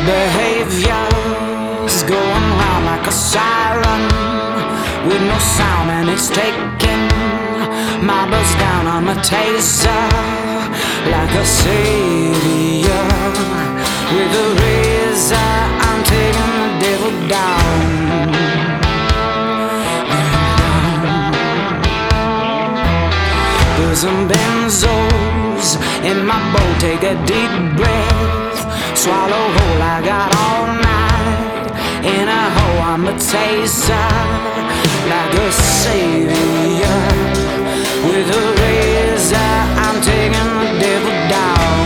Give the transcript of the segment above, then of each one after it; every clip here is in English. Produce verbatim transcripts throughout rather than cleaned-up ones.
behavior's going round like a siren with no sound, and it's taking my buzz down. I'm a taser like a savior with a razor. I'm taking the devil down. There's some benzos in my bowl. Take a deep breath, swallow whole. I got all night in a hole. I'm a taser like a savior with a razor. I'm taking the devil down.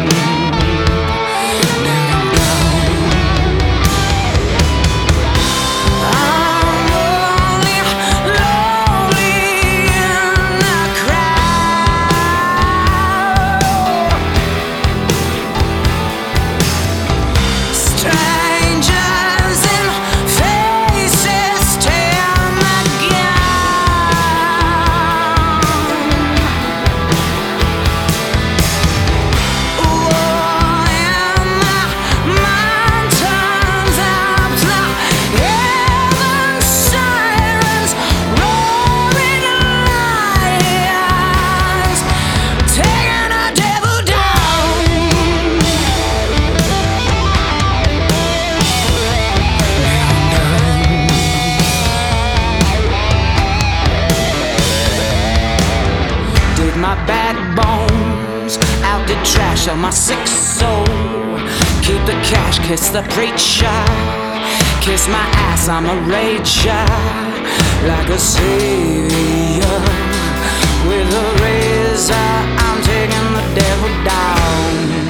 My backbones out the trash of my sick soul. Keep the cash, kiss the preacher, kiss my ass, I'm a rager like a savior with a razor. I'm taking the devil down.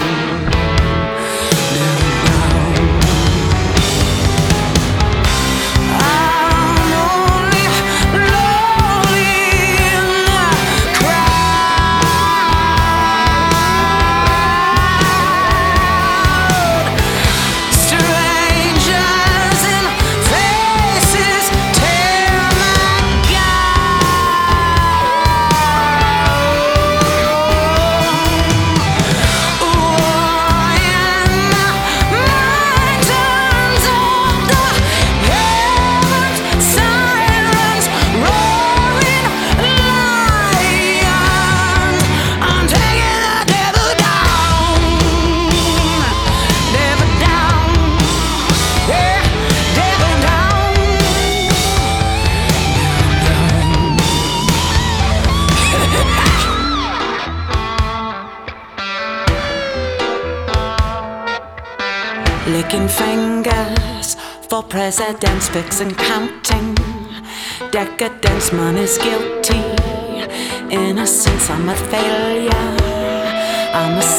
Licking fingers for presidents, fixing counting. Decadence, money's guilty. Innocence, I'm a failure. I'm a